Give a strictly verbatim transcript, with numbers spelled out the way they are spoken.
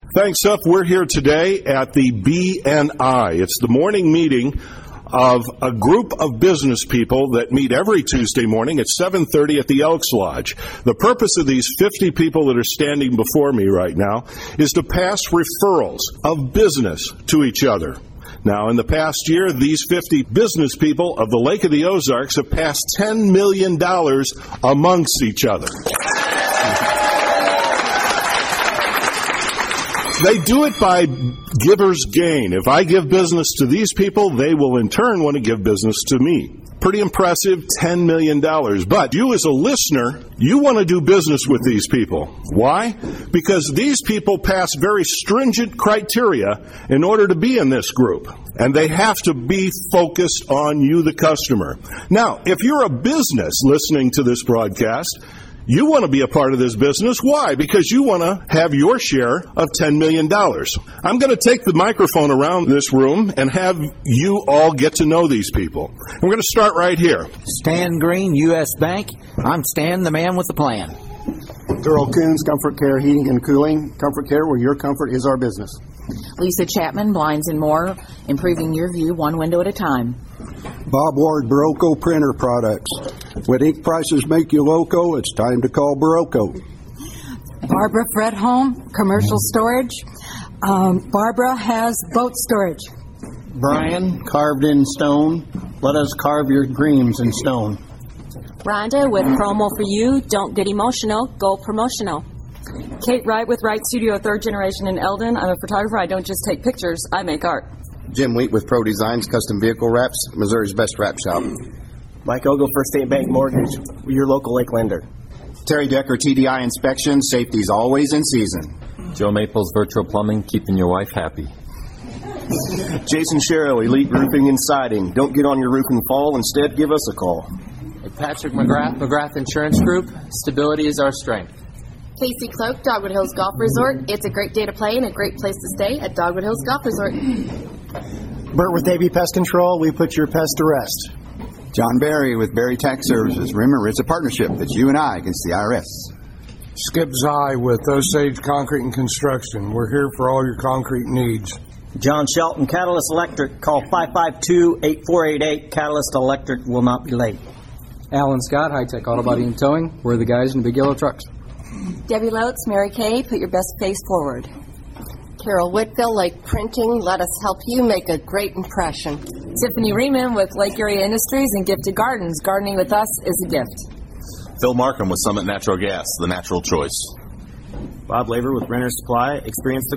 Thanks, Seth. We're here today at the B N I. It's the morning meeting of a group of business people that meet every Tuesday morning at seven thirty at the Elks Lodge. The purpose of these fifty people that are standing before me right now is to pass referrals of business to each other. Now, in the past year, these fifty business people of the Lake of the Ozarks have passed ten million dollars amongst each other. They do it by giver's gain. If I give business to these people, they will in turn want to give business to me. Pretty impressive, ten million dollars. But you as a listener, you want to do business with these people. Why? Because these people pass very stringent criteria in order to be in this group. And they have to be focused on you, the customer. Now, if you're a business listening to this broadcast, you want to be a part of this business. Why? Because you want to have your share of ten million dollars. I'm going to take the microphone around this room and have you all get to know these people. And we're going to start right here. Stan Green, U S Bank. I'm Stan, the man with the plan. Earl Coons, Comfort Care Heating and Cooling. Comfort Care, where your comfort is our business. Lisa Chapman, Blinds and More, improving your view one window at a time. Bob Ward, Barocco Printer Products. When ink prices make you loco, it's time to call Barocco. Barbara Fredholm, Commercial Storage. Um, Barbara has boat storage. Brian, Carved in Stone. Let us carve your dreams in stone. Rhonda with Promo for You. Don't get emotional, go promotional. Kate Wright with Wright Studio, third generation in Eldon. I'm a photographer. I don't just take pictures, I make art. Jim Wheat with Pro Designs, Custom Vehicle Wraps, Missouri's best wrap shop. Mike Ogle, First State Bank Mortgage, your local lake lender. Terry Decker, T D I Inspection, safety's always in season. Joe Maples, Virtual Plumbing, keeping your wife happy. Jason Sherrill, Elite Roofing and Siding. Don't get on your roof and fall, instead give us a call. Patrick McGrath, McGrath Insurance Group, stability is our strength. Casey Cloak, Dogwood Hills Golf Resort. It's a great day to play and a great place to stay at Dogwood Hills Golf Resort. Bert with A B Pest Control, we put your pest to rest. John Barry with Barry Tax Services. Remember, it's a partnership that's you and I against the I R S. Skip Zai with Osage Concrete and Construction. We're here for all your concrete needs. John Shelton, Catalyst Electric. Call five five two, eight four eight eight. Catalyst Electric will not be late. Alan Scott, High Tech Auto Body and Towing. We're the guys in the big yellow trucks. Debbie Lotes, Mary Kay, put your best face forward. Carol Whitfield, Lake Printing, let us help you make a great impression. Tiffany Riemann with Lake Area Industries and Gifted Gardens. Gardening with us is a gift. Phil Markham with Summit Natural Gas, the natural choice. Bob Laver with Renter's Supply, experience the